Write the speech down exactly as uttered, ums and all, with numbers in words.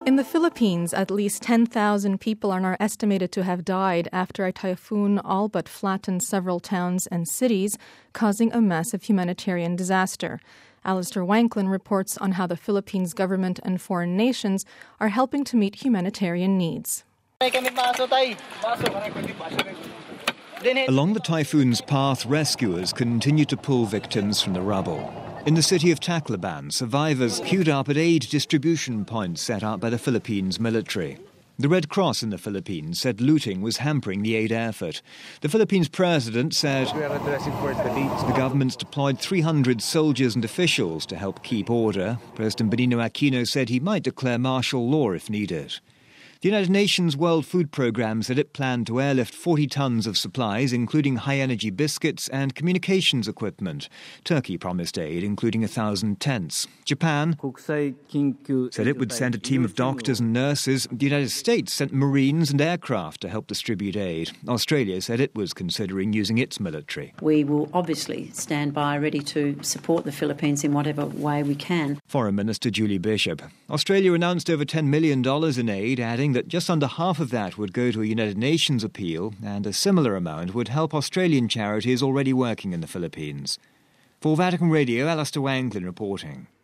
In the Philippines, at least ten thousand people are now estimated to have died after a typhoon all but flattened several towns and cities, causing a massive humanitarian disaster. Alistair Wanklyn reports on how the Philippines government and foreign nations are helping to meet humanitarian needs. Along the typhoon's path, rescuers continue to pull victims from the rubble. In the city of Tacloban, survivors queued up at aid distribution points set up by the Philippines military. The Red Cross in the Philippines said looting was hampering the aid effort. The Philippines president said the government's deployed three hundred soldiers and officials to help keep order. President Benigno Aquino said he might declare martial law if needed. The United Nations World Food Programme said it planned to airlift forty tons of supplies, including high-energy biscuits and communications equipment. Turkey promised aid, including a thousand tents. Japan said it would send a team of doctors and nurses. The United States sent Marines and aircraft to help distribute aid. Australia said it was considering using its military. We will obviously stand by ready to support the Philippines in whatever way we can. Foreign Minister Julie Bishop. Australia announced over ten million dollars in aid, adding that just under half of that would go to a United Nations appeal and a similar amount would help Australian charities already working in the Philippines. For Vatican Radio, Alistair Wanklyn reporting.